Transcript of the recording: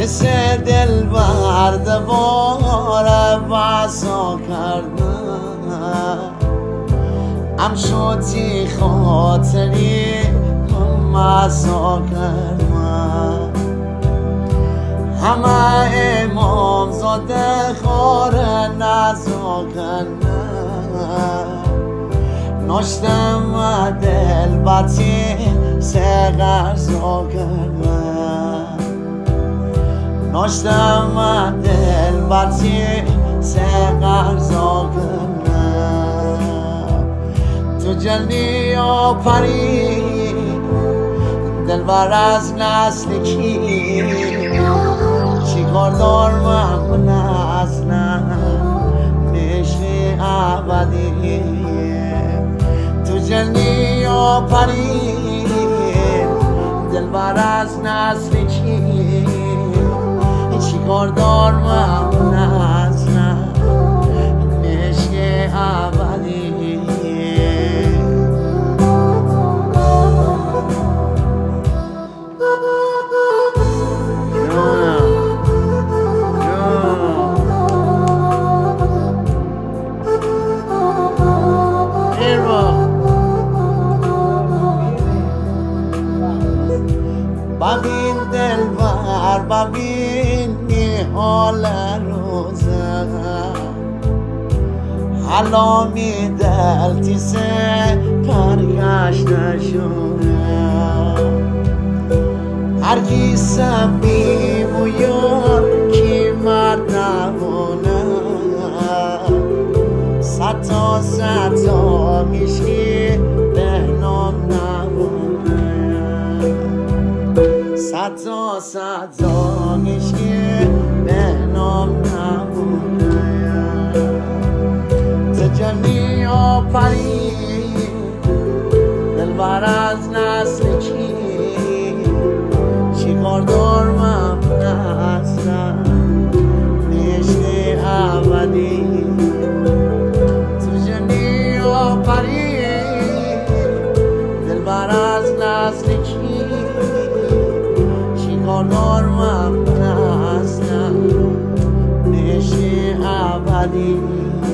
مثل دل برد بار واسا کردن ام شدی خاطری مسا کردن همه امام زاده خور نزا کردن ناشتم دل باتی سگر زا کردن ناشتم دل باتی سگر زا کردن تو جلنی آفری دلبر از نسل کی چی کار دارم من اصلا نشنی ابدی تو جلنی آفری دلبر از نسل کی چی کار دارم من اصلا نشنی ابدی ببین دلبر ببین حال روزه حالا می دلتیسه پرگشته شده هرگی سبیم و یار کی مرد نبونه ستا میشی به نام نبونه ستا میشی به نام نبونه تجلی آفری دلبر از نسل کی چی کار دارم اصلا نشنی ابدی تجلی آفری دلبر از نسل کی چی کار دارم اصلا نشنی ابدی